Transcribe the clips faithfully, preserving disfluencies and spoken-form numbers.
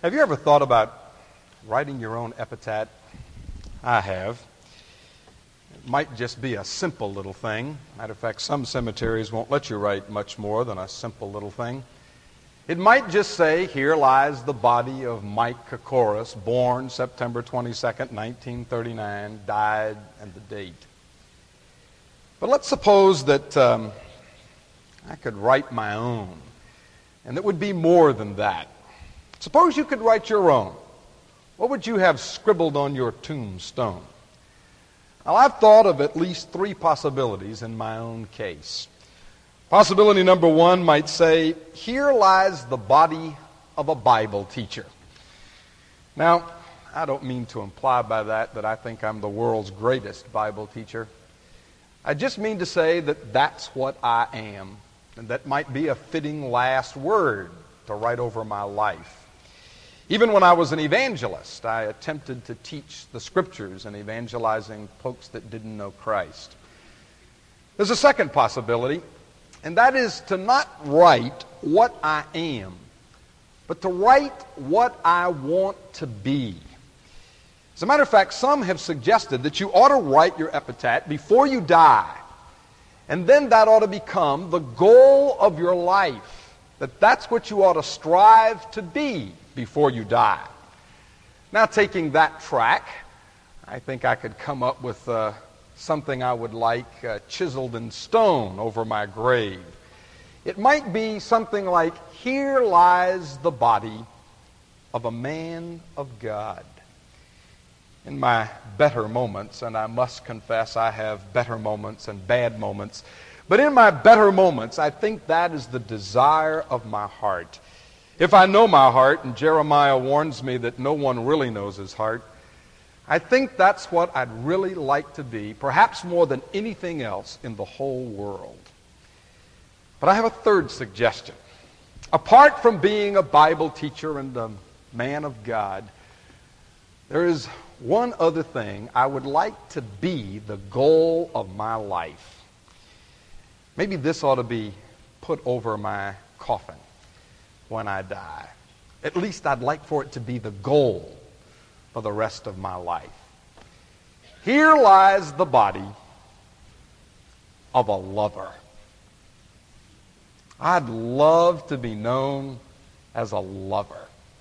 Have you ever thought about writing your own epitaph? I have. It might just be a simple little thing. Matter of fact, some cemeteries won't let you write much more than a simple little thing. It might just say, here lies the body of Mike Kokoris, born September twenty-second, nineteen thirty-nine, died, and the date. But let's suppose that um, I could write my own, and it would be more than that. Suppose you could write your own. What would you have scribbled on your tombstone? Well, I've thought of at least three possibilities in my own case. Possibility number one might say, here lies the body of a Bible teacher. Now, I don't mean to imply by that that I think I'm the world's greatest Bible teacher. I just mean to say that that's what I am, and that might be a fitting last word to write over my life. Even when I was an evangelist, I attempted to teach the Scriptures in evangelizing folks that didn't know Christ. There's a second possibility, and that is to not write what I am, but to write what I want to be. As a matter of fact, some have suggested that you ought to write your epitaph before you die, and then that ought to become the goal of your life, that that's what you ought to strive to be before you die. Now, taking that track, I think I could come up with uh, something I would like uh, chiseled in stone over my grave. It might be something like, here lies the body of a man of God. In my better moments, and I must confess I have better moments and bad moments, but in my better moments, I think that is the desire of my heart. If I know my heart, and Jeremiah warns me that no one really knows his heart, I think that's what I'd really like to be, perhaps more than anything else in the whole world. But I have a third suggestion. Apart from being a Bible teacher and a man of God, there is one other thing I would like to be the goal of my life. Maybe this ought to be put over my coffin when I die. At least I'd like for it to be the goal for the rest of my life. Here lies the body of a lover. I'd love to be known as a lover.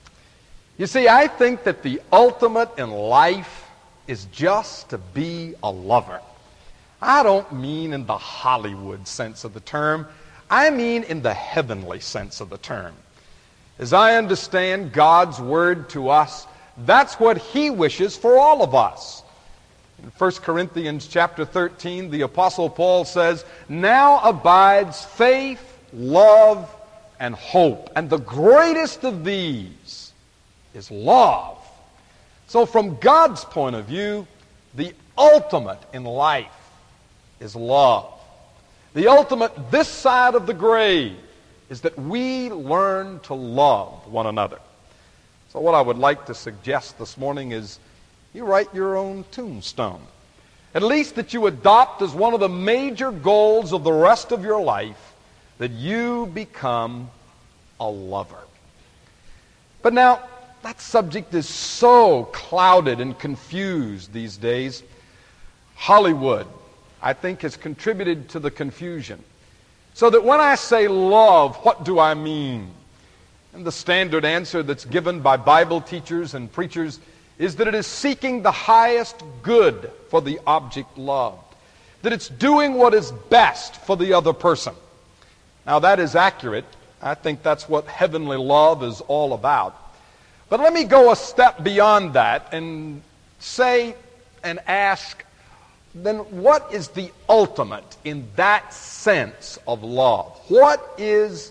You see, I think that the ultimate in life is just to be a lover. I don't mean in the Hollywood sense of the term. I mean in the heavenly sense of the term. As I understand God's word to us, that's what He wishes for all of us. In First Corinthians chapter thirteen, the Apostle Paul says, now abides faith, love, and hope. And the greatest of these is love. So from God's point of view, the ultimate in life is love. The ultimate this side of the grave is that we learn to love one another. So what I would like to suggest this morning is you write your own tombstone. At least that you adopt as one of the major goals of the rest of your life that you become a lover. But now, that subject is so clouded and confused these days. Hollywood, I think, has contributed to the confusion. So that when I say love, what do I mean? And the standard answer that's given by Bible teachers and preachers is that it is seeking the highest good for the object loved. That it's doing what is best for the other person. Now that is accurate. I think that's what heavenly love is all about. But let me go a step beyond that and say and ask, then what is the ultimate in that sense of love? What is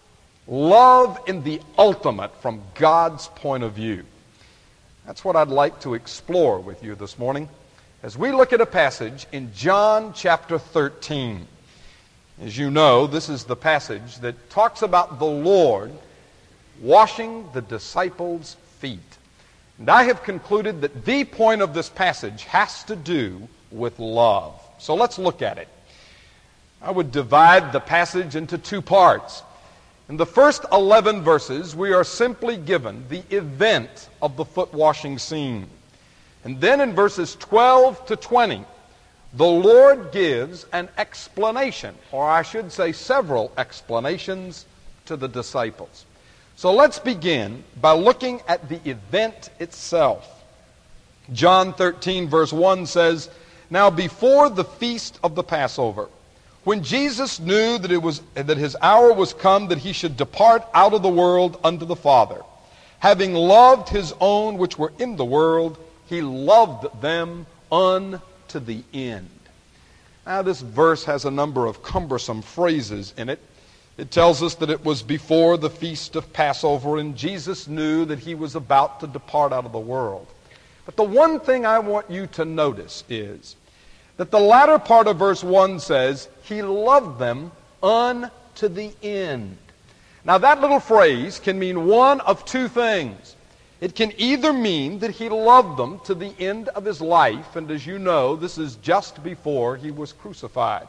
love in the ultimate from God's point of view? That's what I'd like to explore with you this morning as we look at a passage in John chapter thirteen. As you know, this is the passage that talks about the Lord washing the disciples' feet. And I have concluded that the point of this passage has to do with love. So let's look at it. I would divide the passage into two parts. In the first eleven verses, we are simply given the event of the foot washing scene. And then in verses twelve to twenty, the Lord gives an explanation, or I should say several explanations to the disciples. So let's begin by looking at the event itself. John thirteen verse one says, "Now before the feast of the Passover, when Jesus knew that it was that his hour was come that he should depart out of the world unto the Father, having loved his own which were in the world, he loved them unto the end." Now this verse has a number of cumbersome phrases in it. It tells us that it was before the feast of Passover, and Jesus knew that he was about to depart out of the world. But the one thing I want you to notice is that the latter part of verse one says, he loved them unto the end. Now that little phrase can mean one of two things. It can either mean that he loved them to the end of his life, and as you know, this is just before he was crucified.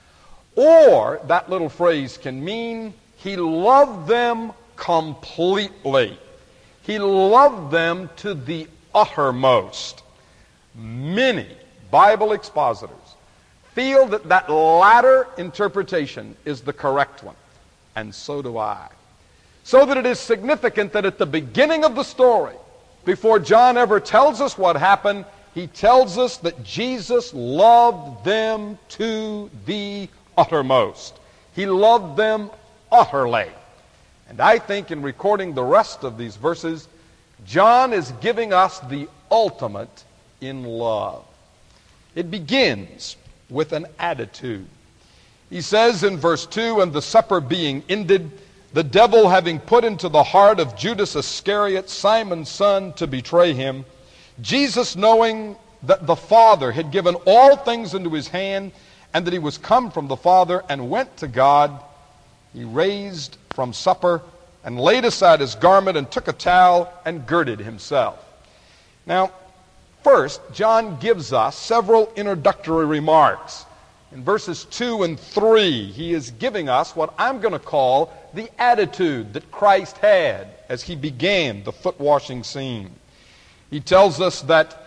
Or that little phrase can mean he loved them completely. He loved them to the uttermost. Many Bible expositors feel that that latter interpretation is the correct one, and so do I. So that it is significant that at the beginning of the story, before John ever tells us what happened, he tells us that Jesus loved them to the uttermost. He loved them utterly. And I think in recording the rest of these verses, John is giving us the ultimate in love. It begins with an attitude. He says in verse two, "And the supper being ended, the devil having put into the heart of Judas Iscariot, Simon's son, to betray him, Jesus, knowing that the Father had given all things into his hand, and that he was come from the Father and went to God, he raised from supper and laid aside his garment and took a towel and girded himself." Now, first, John gives us several introductory remarks. In verses two and three, he is giving us what I'm going to call the attitude that Christ had as he began the foot washing scene. He tells us that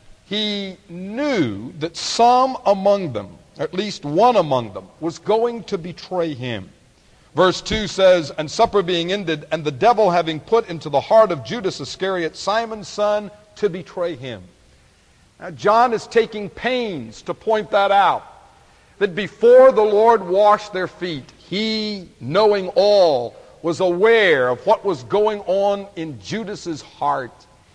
he knew that some among them, at least one among them, was going to betray him. Verse two says, "And supper being ended, and the devil having put into the heart of Judas Iscariot, Simon's son, to betray him." Now John is taking pains to point that out, that before the Lord washed their feet, he, knowing all, was aware of what was going on in Judas's heart.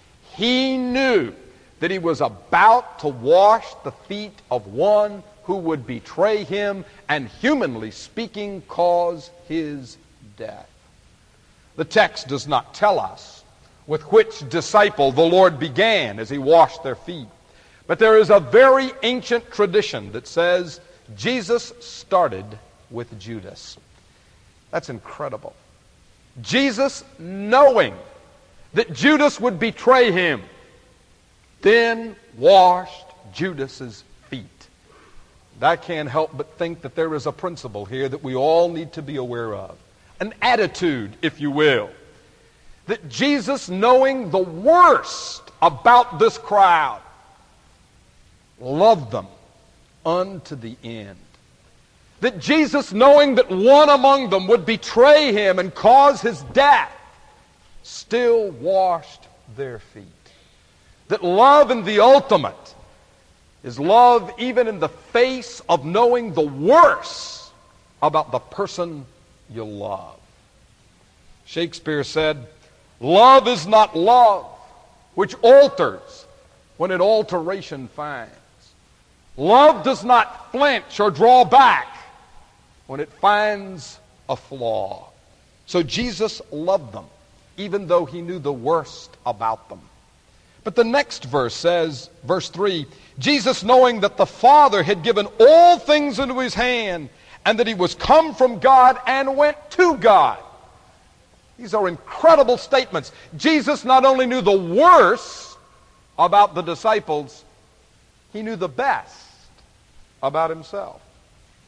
He knew that he was about to wash the feet of one who would betray him and, humanly speaking, cause his death. The text does not tell us with which disciple the Lord began as he washed their feet. But there is a very ancient tradition that says Jesus started with Judas. That's incredible. Jesus, knowing that Judas would betray him, then washed Judas's feet. And I can't help but think that there is a principle here that we all need to be aware of. An attitude, if you will. That Jesus, knowing the worst about this crowd, loved them unto the end. That Jesus, knowing that one among them would betray him and cause his death, still washed their feet. That love in the ultimate is love even in the face of knowing the worst about the person you love. Shakespeare said, "Love is not love, which alters when it alteration finds. Love does not flinch or draw back when it finds a flaw." So Jesus loved them, even though he knew the worst about them. But the next verse says, verse three, "Jesus, knowing that the Father had given all things into his hand, and that he was come from God and went to God." These are incredible statements. Jesus not only knew the worst about the disciples, he knew the best about himself.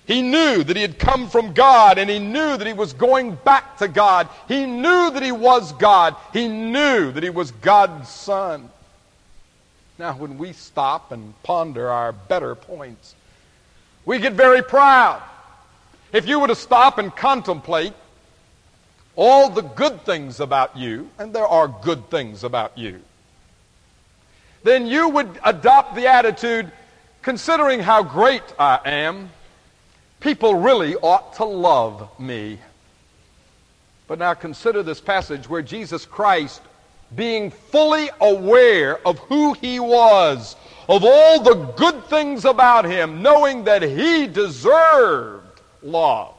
He knew that he had come from God, and he knew that he was going back to God. He knew that he was God. He knew that he was God's Son. Now, when we stop and ponder our better points, we get very proud. If you were to stop and contemplate all the good things about you, and there are good things about you, then you would adopt the attitude, considering how great I am, people really ought to love me. But now consider this passage where Jesus Christ, being fully aware of who he was, of all the good things about him, knowing that he deserved love,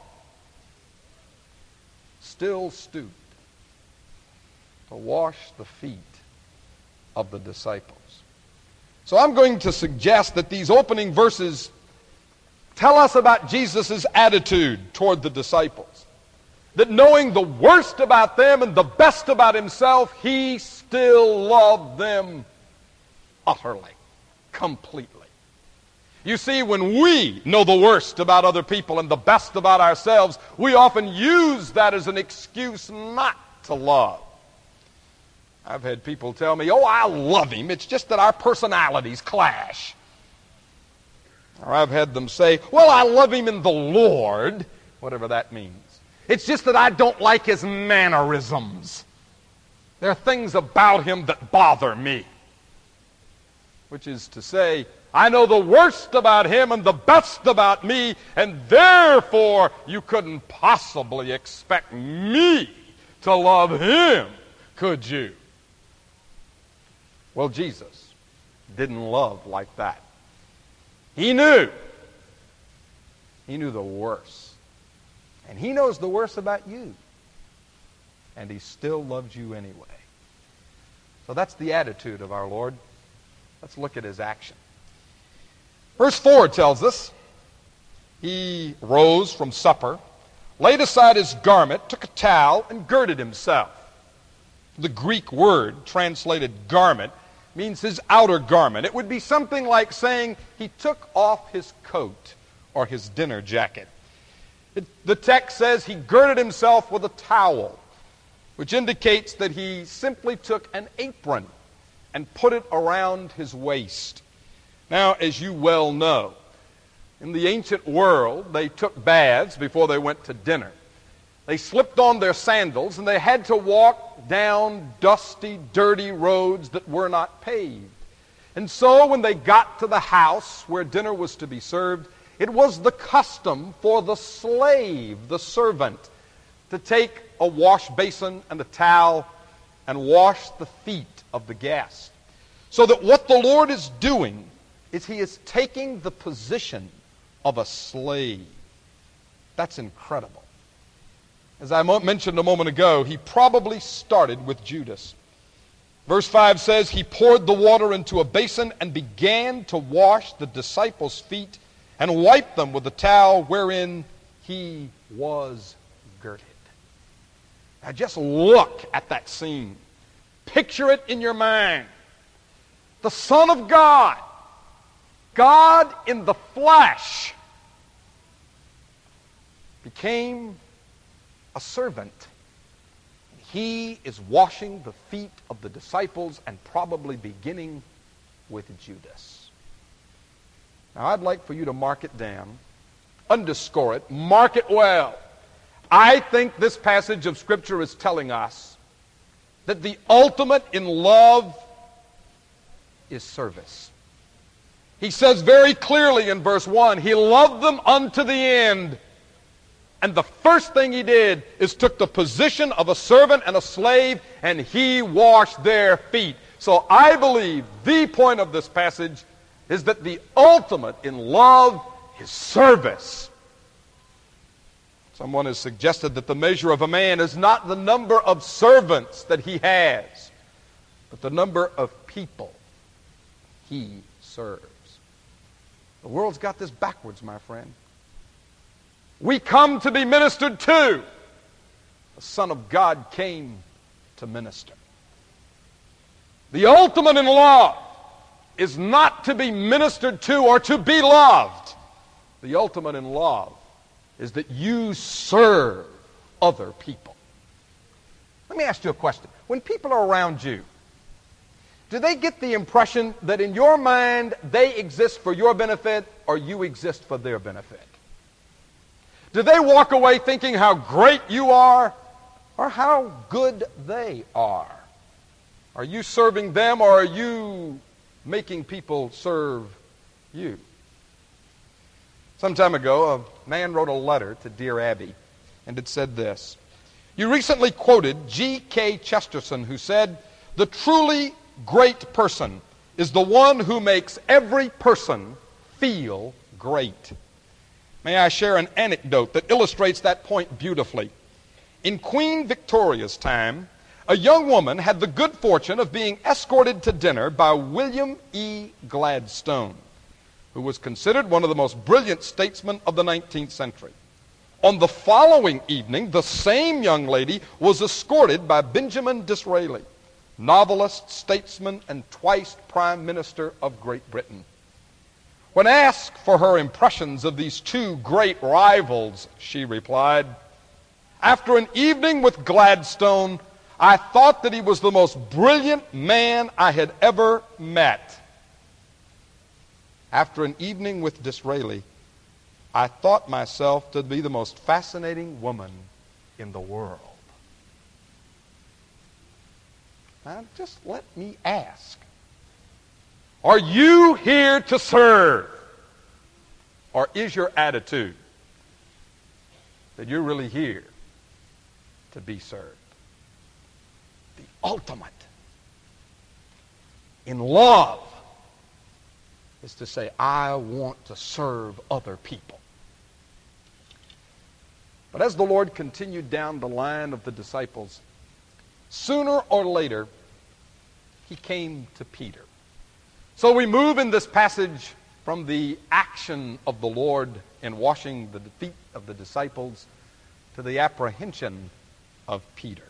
still stooped to wash the feet of the disciples. So I'm going to suggest that these opening verses tell us about Jesus' attitude toward the disciples. That knowing the worst about them and the best about himself, he still loved them utterly, completely. You see, when we know the worst about other people and the best about ourselves, we often use that as an excuse not to love. I've had people tell me, oh, I love him, it's just that our personalities clash. Or I've had them say, well, I love him in the Lord, whatever that means. It's just that I don't like his mannerisms. There are things about him that bother me. Which is to say, I know the worst about him and the best about me, and therefore you couldn't possibly expect me to love him, could you? Well, Jesus didn't love like that. He knew. He knew the worst. And he knows the worst about you. And he still loves you anyway. So that's the attitude of our Lord. Let's look at his action. Verse four tells us, he rose from supper, laid aside his garment, took a towel, and girded himself. The Greek word translated garment means his outer garment. It would be something like saying he took off his coat or his dinner jacket. It, the text says he girded himself with a towel, which indicates that he simply took an apron and put it around his waist. Now, as you well know, in the ancient world, they took baths before they went to dinner. They slipped on their sandals, and they had to walk down dusty, dirty roads that were not paved. And so when they got to the house where dinner was to be served, it was the custom for the slave, the servant, to take a wash basin and a towel and wash the feet of the guest. So that what the Lord is doing is he is taking the position of a slave. That's incredible. As I mentioned a moment ago, he probably started with Judas. Verse five says, he poured the water into a basin and began to wash the disciples' feet and wipe them with the towel wherein he was girded. Now just look at that scene. Picture it in your mind. The Son of God, God in the flesh, became a servant. He is washing the feet of the disciples and probably beginning with Judas. Now I'd like for you to mark it down, underscore it, mark it well. I think this passage of Scripture is telling us that the ultimate in love is service. He says very clearly in verse one, he loved them unto the end. And the first thing he did is took the position of a servant and a slave, and he washed their feet. So I believe the point of this passage is that the ultimate in love is service. Someone has suggested that the measure of a man is not the number of servants that he has, but the number of people he serves. The world's got this backwards, my friend. We come to be ministered to. The Son of God came to minister. The ultimate in love is not to be ministered to or to be loved. The ultimate in love is that you serve other people. Let me ask you a question. When people are around you, do they get the impression that in your mind they exist for your benefit or you exist for their benefit? Do they walk away thinking how great you are or how good they are? Are you serving them or are you making people serve you? Some time ago, a man wrote a letter to Dear Abby, and it said this: "You recently quoted G K Chesterton, who said, 'The truly great person is the one who makes every person feel great.' May I share an anecdote that illustrates that point beautifully? In Queen Victoria's time, a young woman had the good fortune of being escorted to dinner by William E. Gladstone, who was considered one of the most brilliant statesmen of the nineteenth century. On the following evening, the same young lady was escorted by Benjamin Disraeli, novelist, statesman, and twice Prime Minister of Great Britain. When asked for her impressions of these two great rivals, she replied, 'After an evening with Gladstone, I thought that he was the most brilliant man I had ever met. After an evening with Disraeli, I thought myself to be the most fascinating woman in the world.'" Now, just let me ask, are you here to serve? Or is your attitude that you're really here to be served? The ultimate in love is to say, I want to serve other people. But as the Lord continued down the line of the disciples, sooner or later, he came to Peter. So we move in this passage from the action of the Lord in washing the feet of the disciples to the apprehension of Peter.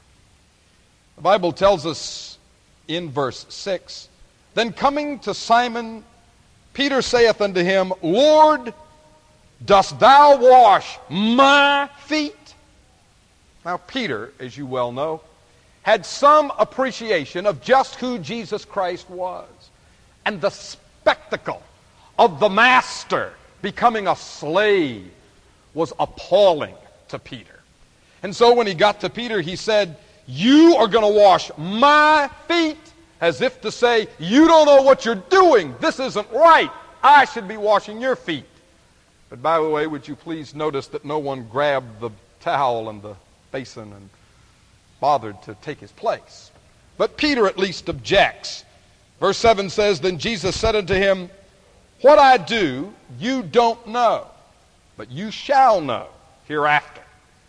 The Bible tells us in verse six, "Then coming to Simon, Peter saith unto him, Lord, dost thou wash my feet?" Now Peter, as you well know, had some appreciation of just who Jesus Christ was. And the spectacle of the master becoming a slave was appalling to Peter. And so when he got to Peter, he said, "You are going to wash my feet," as if to say, "You don't know what you're doing. This isn't right. I should be washing your feet." But by the way, would you please notice that no one grabbed the towel and the basin and bothered to take his place. But Peter at least objects. Verse seven says, "Then Jesus said unto him, What I do you don't know, but you shall know hereafter."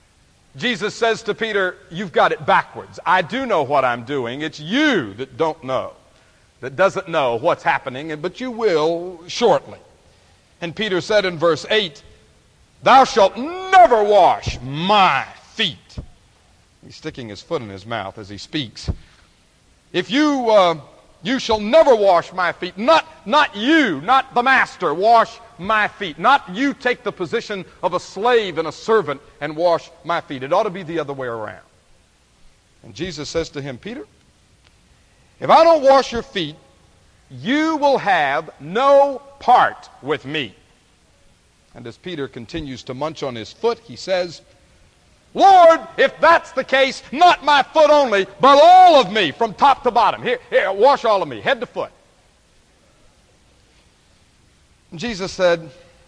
Jesus says to Peter, "You've got it backwards. I do know what I'm doing. It's you that don't know, that doesn't know what's happening, but you will shortly." And Peter said in verse eight, "Thou shalt never wash my feet." He's sticking his foot in his mouth as he speaks. If you, uh, you shall never wash my feet. Not, not you, not the master, wash my feet. Not you take the position of a slave and a servant and wash my feet. It ought to be the other way around. And Jesus says to him, "Peter, if I don't wash your feet, you will have no part with me." And as Peter continues to munch on his foot, he says, "Lord, if that's the case, not my foot only, but all of me from top to bottom. Here, here, wash all of me, head to foot." And Jesus said,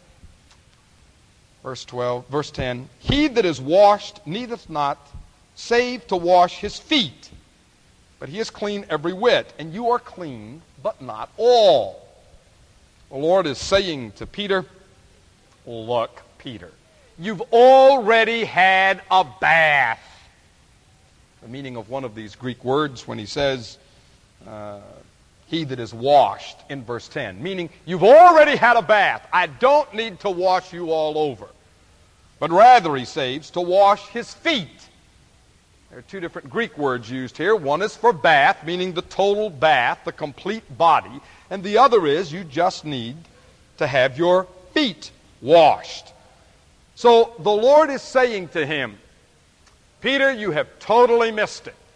verse twelve, verse ten, "He that is washed needeth not save to wash his feet, but he is clean every whit, and you are clean, but not all." The Lord is saying to Peter, "Look, Peter, you've already had a bath." The meaning of one of these Greek words when he says, uh, "he that is washed" in verse ten, meaning you've already had a bath. I don't need to wash you all over. But rather, he says, to wash his feet. There are two different Greek words used here. One is for bath, meaning the total bath, the complete body. And the other is you just need to have your feet washed. So the Lord is saying to him, Peter, you have totally missed it.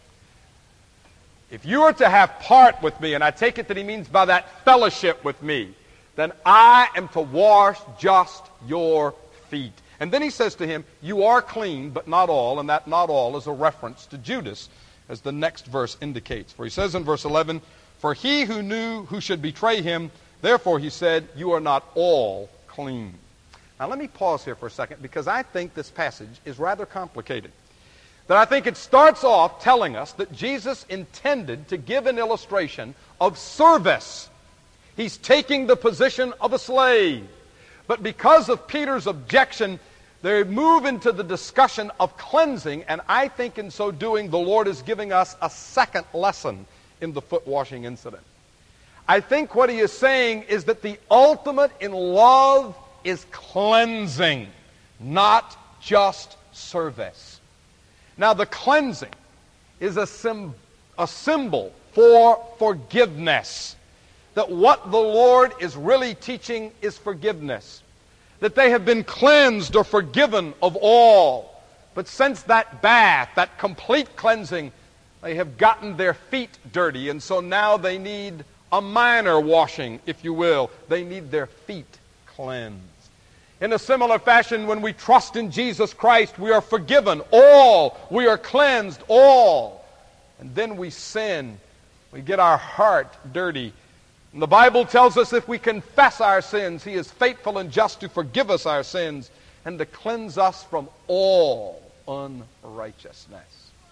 If you are to have part with me, and I take it that he means by that fellowship with me, then I am to wash just your feet. And then he says to him, you are clean, but not all, and that not all is a reference to Judas, as the next verse indicates. For he says in verse eleven, for he who knew who should betray him, therefore he said, you are not all clean. Now let me pause here for a second, because I think this passage is rather complicated. That I think it starts off telling us that Jesus intended to give an illustration of service. He's taking the position of a slave. But because of Peter's objection, they move into the discussion of cleansing, and I think in so doing, the Lord is giving us a second lesson in the foot washing incident. I think what he is saying is that the ultimate in love is cleansing, not just service. Now, the cleansing is a, sim- a symbol for forgiveness. That what the Lord is really teaching is forgiveness. That they have been cleansed or forgiven of all. But since that bath, that complete cleansing, they have gotten their feet dirty, and so now they need a minor washing, if you will. They need their feet cleansed. In a similar fashion, when we trust in Jesus Christ, we are forgiven all. We are cleansed all. And then we sin. We get our heart dirty. And the Bible tells us if we confess our sins, He is faithful and just to forgive us our sins and to cleanse us from all unrighteousness.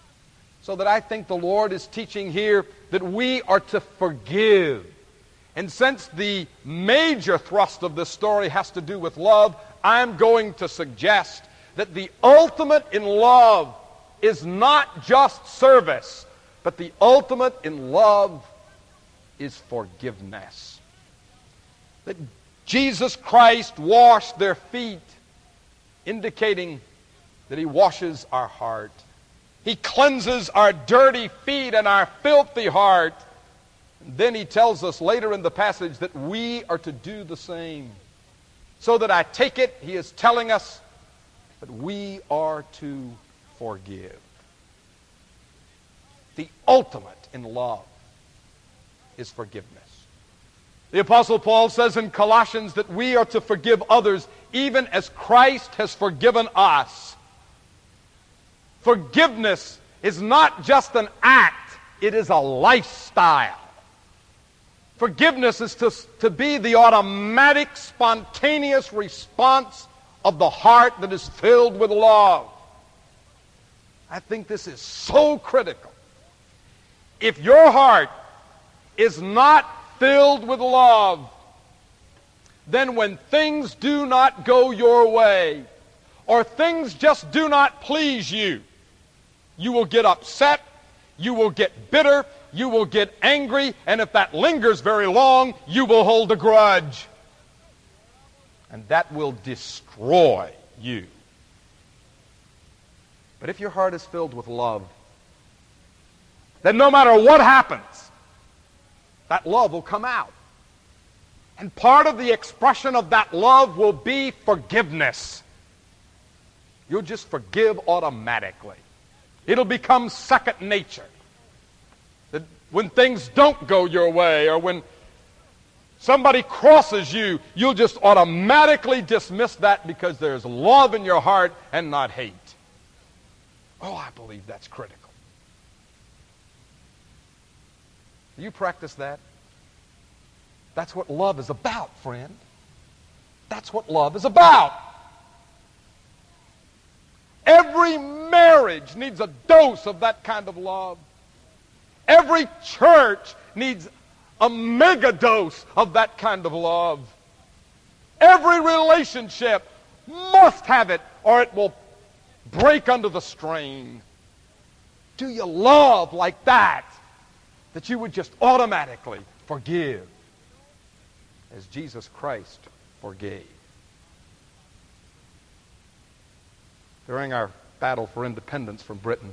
So that I think the Lord is teaching here that we are to forgive. And since the major thrust of this story has to do with love, I'm going to suggest that the ultimate in love is not just service, but the ultimate in love is forgiveness. That Jesus Christ washed their feet, indicating that He washes our heart. He cleanses our dirty feet and our filthy heart. And then He tells us later in the passage that we are to do the same. So that I take it, He is telling us that we are to forgive. The ultimate in love is forgiveness. The Apostle Paul says in Colossians that we are to forgive others even as Christ has forgiven us. Forgiveness is not just an act, it is a lifestyle. Forgiveness is to, to be the automatic, spontaneous response of the heart that is filled with love. I think this is so critical. If your heart is not filled with love, then when things do not go your way, or things just do not please you, you will get upset, you will get bitter, you will get angry, and if that lingers very long, you will hold a grudge. And that will destroy you. But if your heart is filled with love, then no matter what happens, that love will come out. And part of the expression of that love will be forgiveness. You'll just forgive automatically. It'll become second nature. That when things don't go your way, or when somebody crosses you, you'll just automatically dismiss that because there's love in your heart and not hate. Oh, I believe that's critical. Do you practice that? That's what love is about, friend. That's what love is about. Every marriage needs a dose of that kind of love. Every church needs a mega dose of that kind of love. Every relationship must have it, or it will break under the strain. Do you love like that? That you would just automatically forgive as Jesus Christ forgave. During our battle for independence from Britain,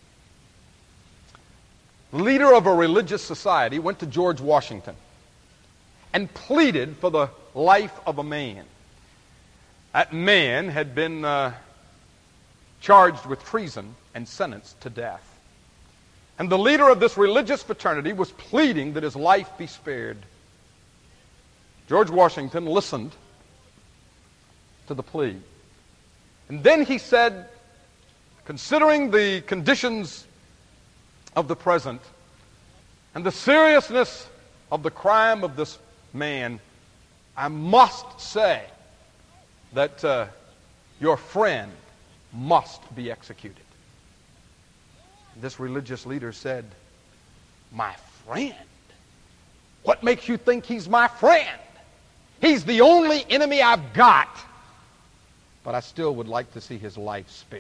the leader of a religious society went to George Washington and pleaded for the life of a man. That man had been uh, charged with treason and sentenced to death. And the leader of this religious fraternity was pleading that his life be spared. George Washington listened to the plea. And then he said, considering the conditions of the present and the seriousness of the crime of this man, I must say that uh, your friend must be executed. This religious leader said, my friend? What makes you think he's my friend? He's the only enemy I've got. But I still would like to see his life spared.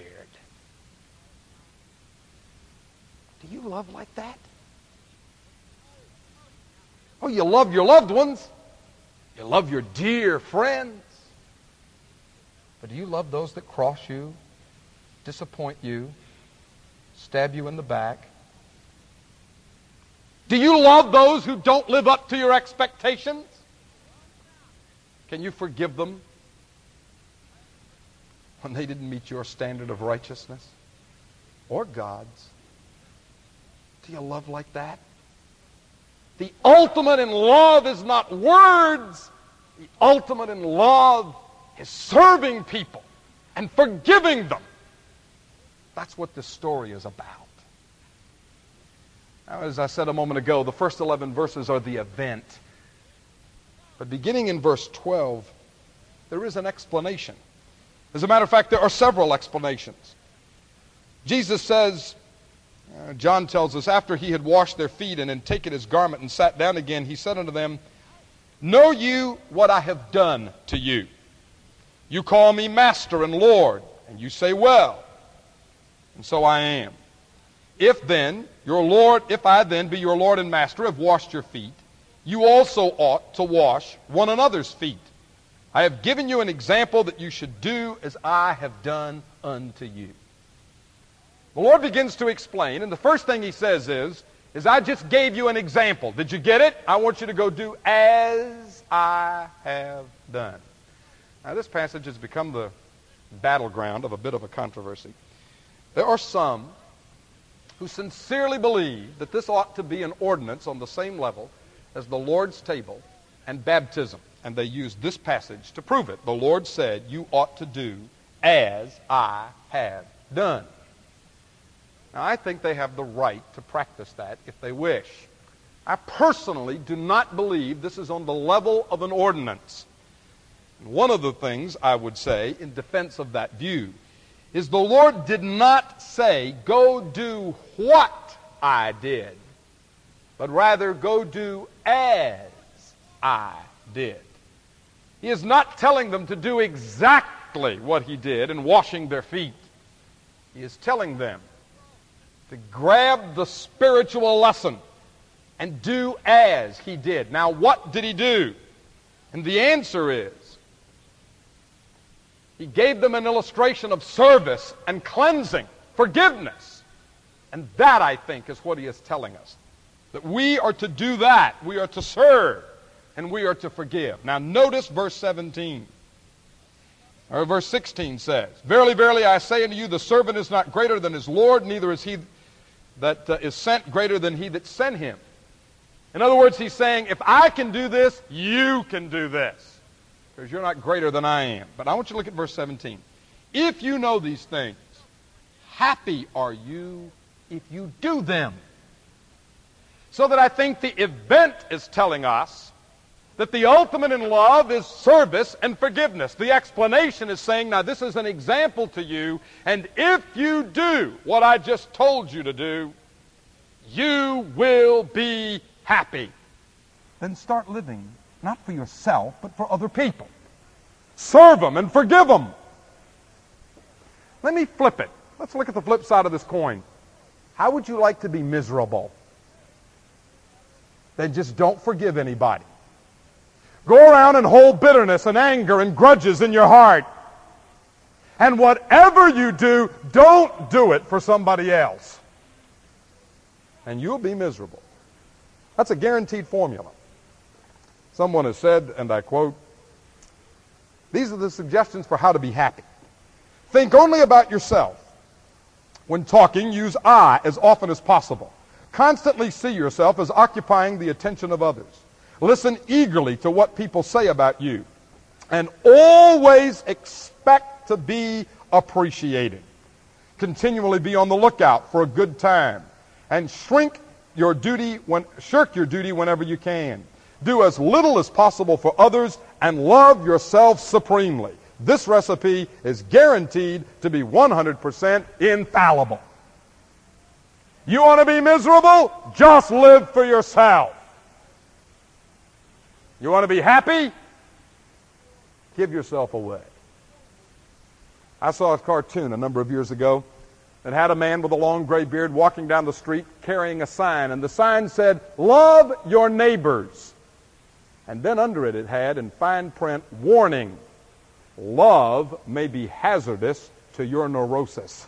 Do you love like that? Oh, you love your loved ones. You love your dear friends. But do you love those that cross you, disappoint you, stab you in the back? Do you love those who don't live up to your expectations? Can you forgive them when they didn't meet your standard of righteousness or God's? Do you love like that? The ultimate in love is not words. The ultimate in love is serving people and forgiving them. That's what this story is about. Now, as I said a moment ago, the first eleven verses are the event. But beginning in verse twelve, there is an explanation. As a matter of fact, there are several explanations. Jesus says, uh, John tells us, after he had washed their feet and had taken his garment and sat down again, he said unto them, know you what I have done to you? You call me Master and Lord, and you say, well, and so I am. If then, your Lord, if I then, be your Lord and Master, have washed your feet, you also ought to wash one another's feet. I have given you an example that you should do as I have done unto you. The Lord begins to explain, and the first thing he says is, is I just gave you an example. Did you get it? I want you to go do as I have done. Now, this passage has become the battleground of a bit of a controversy. There are some who sincerely believe that this ought to be an ordinance on the same level as the Lord's table and baptism. And they use this passage to prove it. The Lord said, you ought to do as I have done. Now, I think they have the right to practice that if they wish. I personally do not believe this is on the level of an ordinance. And one of the things I would say in defense of that view is the Lord did not say, go do what I did, but rather go do as I did. He is not telling them to do exactly what he did in washing their feet. He is telling them to grab the spiritual lesson and do as he did. Now, what did he do? And the answer is, he gave them an illustration of service and cleansing, forgiveness. And that, I think, is what he is telling us. That we are to do that. We are to serve. And we are to forgive. Now, notice verse seventeen. Or verse sixteen says, verily, verily, I say unto you, the servant is not greater than his Lord, neither is he that uh, is sent greater than he that sent him. In other words, he's saying, if I can do this, you can do this. Because you're not greater than I am. But I want you to look at verse seventeen. If you know these things, happy are you if you do them. So that I think the event is telling us that the ultimate in love is service and forgiveness. The explanation is saying, now this is an example to you, and if you do what I just told you to do, you will be happy. Then start living, not for yourself, but for other people. Serve them and forgive them. Let me flip it. Let's look at the flip side of this coin. How would you like to be miserable? Then just don't forgive anybody. Go around and hold bitterness and anger and grudges in your heart. And whatever you do, don't do it for somebody else. And you'll be miserable. That's a guaranteed formula. Someone has said, and I quote, These are the suggestions for how to be happy. Think only about yourself. When talking, use I as often as possible. Constantly see yourself as occupying the attention of others. Listen eagerly to what people say about you. And always expect to be appreciated. Continually be on the lookout for a good time. And shrink your duty when, shirk your duty whenever you can. Do as little as possible for others and love yourself supremely. This recipe is guaranteed to be one hundred percent infallible. You want to be miserable? Just live for yourself. You want to be happy? Give yourself away. I saw a cartoon a number of years ago that had a man with a long gray beard walking down the street carrying a sign, and the sign said, "Love your neighbors." And then under it, it had in fine print, warning, love may be hazardous to your neurosis.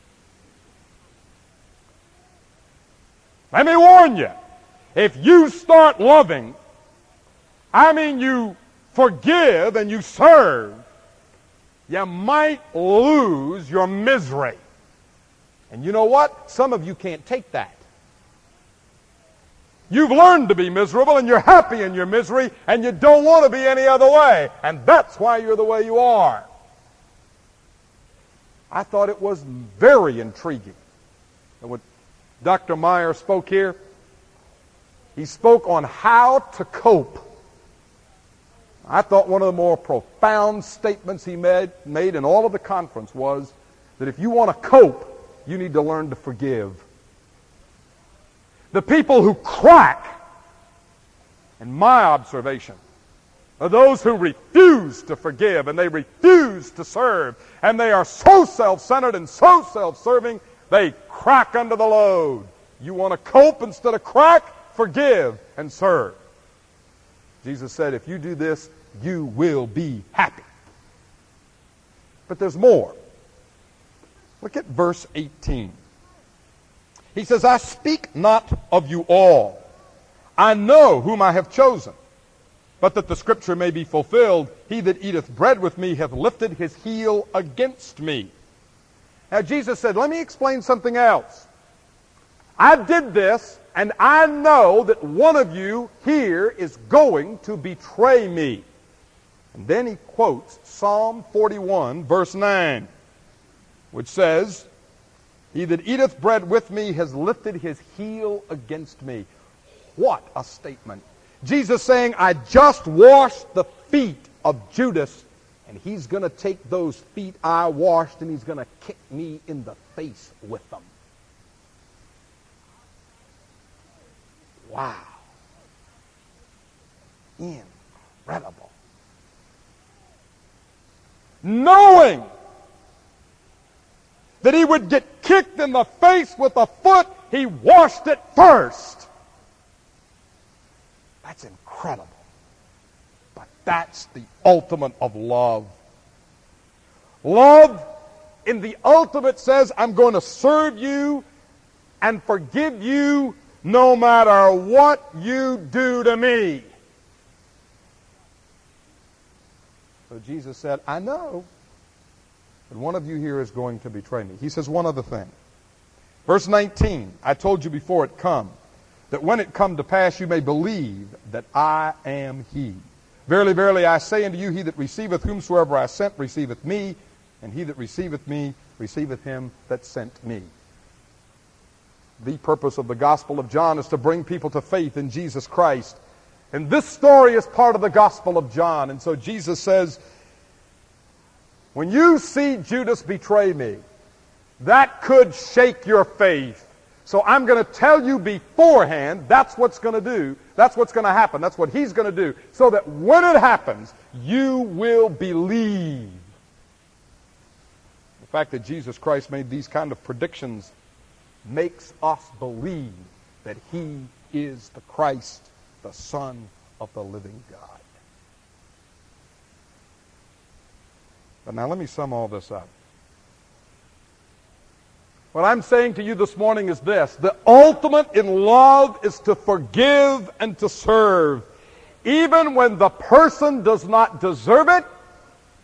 Let me warn you, if you start loving, I mean you forgive and you serve, you might lose your misery. And you know what? Some of you can't take that. You've learned to be miserable, and you're happy in your misery, and you don't want to be any other way. And that's why you're the way you are. I thought it was very intriguing. And when Doctor Meyer spoke here, he spoke on how to cope. I thought one of the more profound statements he made, made in all of the conference was that if you want to cope, you need to learn to forgive. The people who crack, in my observation, are those who refuse to forgive and they refuse to serve. And they are so self-centered and so self-serving, they crack under the load. You want to cope instead of crack? Forgive and serve. Jesus said, if you do this, you will be happy. But there's more. Look at verse eighteen. He says, I speak not of you all. I know whom I have chosen. But that the scripture may be fulfilled, he that eateth bread with me hath lifted his heel against me. Now Jesus said, let me explain something else. I did this, and I know that one of you here is going to betray me. And then he quotes Psalm forty-one, verse nine, which says, he that eateth bread with me has lifted his heel against me. What a statement. Jesus saying, I just washed the feet of Judas, and he's going to take those feet I washed and he's going to kick me in the face with them. Wow. Incredible. Knowing that he would get kicked in the face with a foot, he washed it first. That's incredible. But that's the ultimate of love. Love, in the ultimate, says, I'm going to serve you and forgive you no matter what you do to me. So Jesus said, I know that one of you here is going to betray me. He says one other thing. Verse nineteen, I told you before it come, that when it come to pass you may believe that I am he. Verily, verily, I say unto you, he that receiveth whomsoever I sent receiveth me, and he that receiveth me receiveth him that sent me. The purpose of the Gospel of John is to bring people to faith in Jesus Christ. And this story is part of the Gospel of John. And so Jesus says, when you see Judas betray me, that could shake your faith. So I'm going to tell you beforehand, that's what's going to do. That's what's going to happen. That's what he's going to do. So that when it happens, you will believe. The fact that Jesus Christ made these kind of predictions makes us believe that he is the Christ, the Son of the living God. But now let me sum all this up. What I'm saying to you this morning is this. The ultimate in love is to forgive and to serve. Even when the person does not deserve it,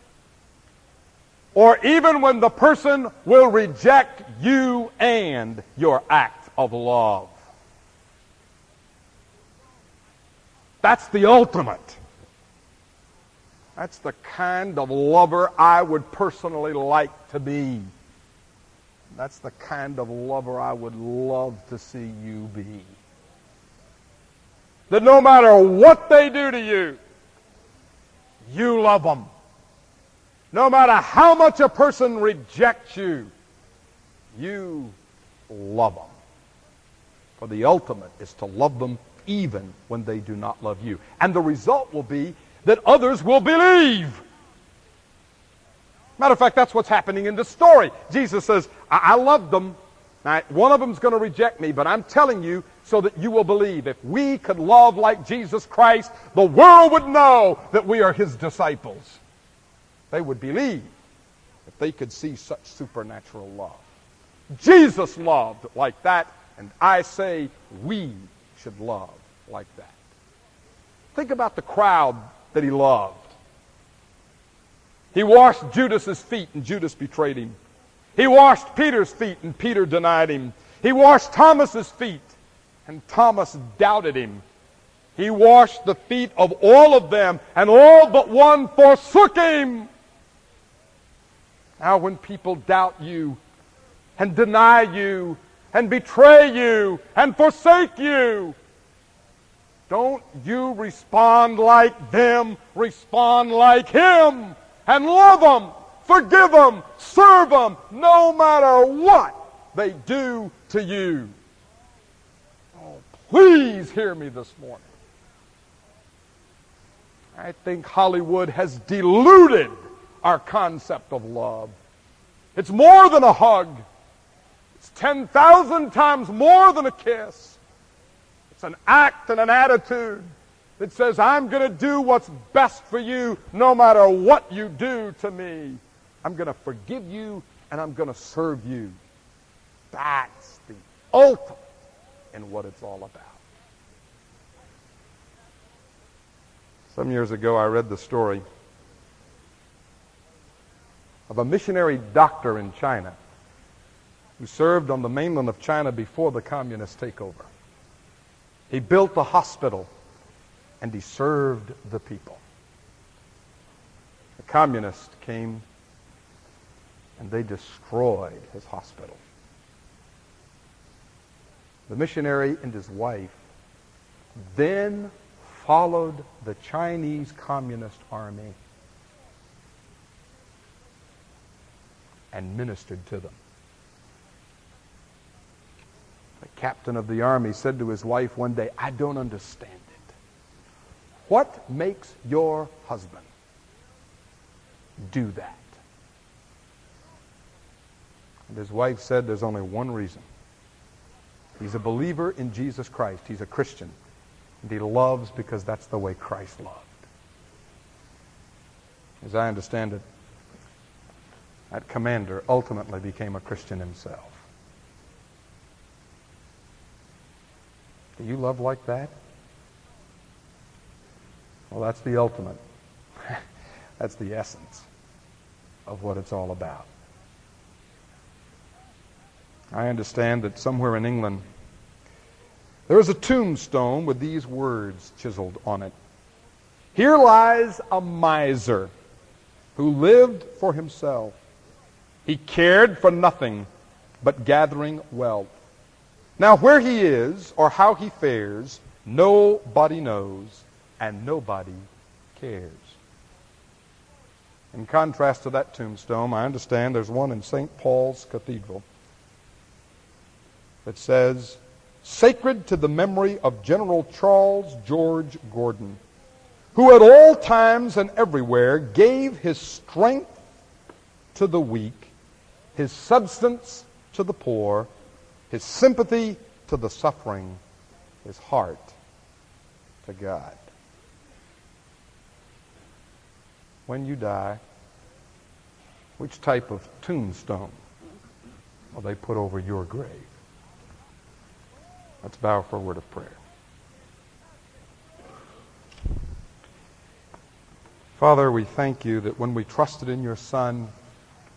or even when the person will reject you and your act of love. That's the ultimate. That's the kind of lover I would personally like to be. That's the kind of lover I would love to see you be. That no matter what they do to you, you love them. No matter how much a person rejects you, you love them. For the ultimate is to love them even when they do not love you. And the result will be that others will believe. Matter of fact, that's what's happening in this story. Jesus says, I, I loved them. Now, one of them's going to reject me, but I'm telling you so that you will believe. If we could love like Jesus Christ, the world would know that we are his disciples. They would believe if they could see such supernatural love. Jesus loved like that, and I say we should love like that. Think about the crowd that he loved. He washed Judas's feet, and Judas betrayed him. He washed Peter's feet, and Peter denied him. He washed Thomas's feet, and Thomas doubted him. He washed the feet of all of them, and all but one forsook him. Now when people doubt you, and deny you, and betray you, and forsake you, don't you respond like them, respond like him, and love them, forgive them, serve them, no matter what they do to you. Oh, please hear me this morning. I think Hollywood has diluted our concept of love. It's more than a hug. It's ten thousand times more than a kiss. It's an act and an attitude that says, I'm going to do what's best for you no matter what you do to me. I'm going to forgive you and I'm going to serve you. That's the ultimate in what it's all about. Some years ago, I read the story of a missionary doctor in China who served on the mainland of China before the communist takeover. He built a hospital and he served the people. The communists came and they destroyed his hospital. The missionary and his wife then followed the Chinese Communist Army and ministered to them. The captain of the army said to his wife one day, I don't understand it. What makes your husband do that? And his wife said, there's only one reason. He's a believer in Jesus Christ. He's a Christian. And he loves because that's the way Christ loved. As I understand it, that commander ultimately became a Christian himself. Do you love like that? Well, that's the ultimate. That's the essence of what it's all about. I understand that somewhere in England there is a tombstone with these words chiseled on it. Here lies a miser who lived for himself. He cared for nothing but gathering wealth. Now where he is or how he fares, nobody knows and nobody cares. In contrast to that tombstone, I understand there's one in Saint Paul's Cathedral that says, sacred to the memory of General Charles George Gordon, who at all times and everywhere gave his strength to the weak, his substance to the poor, his sympathy to the suffering, his heart to God. When you die, which type of tombstone will they put over your grave? Let's bow for a word of prayer. Father, we thank you that when we trusted in your Son,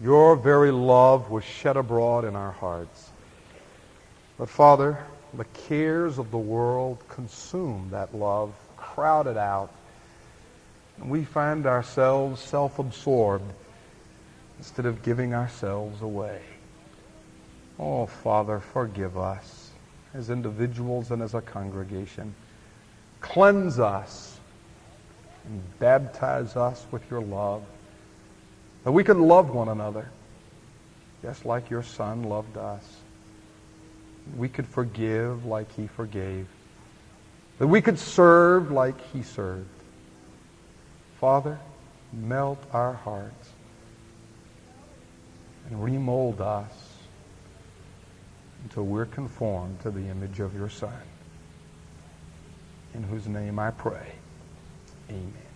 Your very love was shed abroad in our hearts. But Father, the cares of the world consume that love, crowd it out, and we find ourselves self-absorbed instead of giving ourselves away. Oh, Father, forgive us as individuals and as a congregation. Cleanse us and baptize us with your love, that we can love one another just like your Son loved us. We could forgive like he forgave, that we could serve like he served. Father, melt our hearts and remold us until we're conformed to the image of your Son, in whose name I pray. Amen.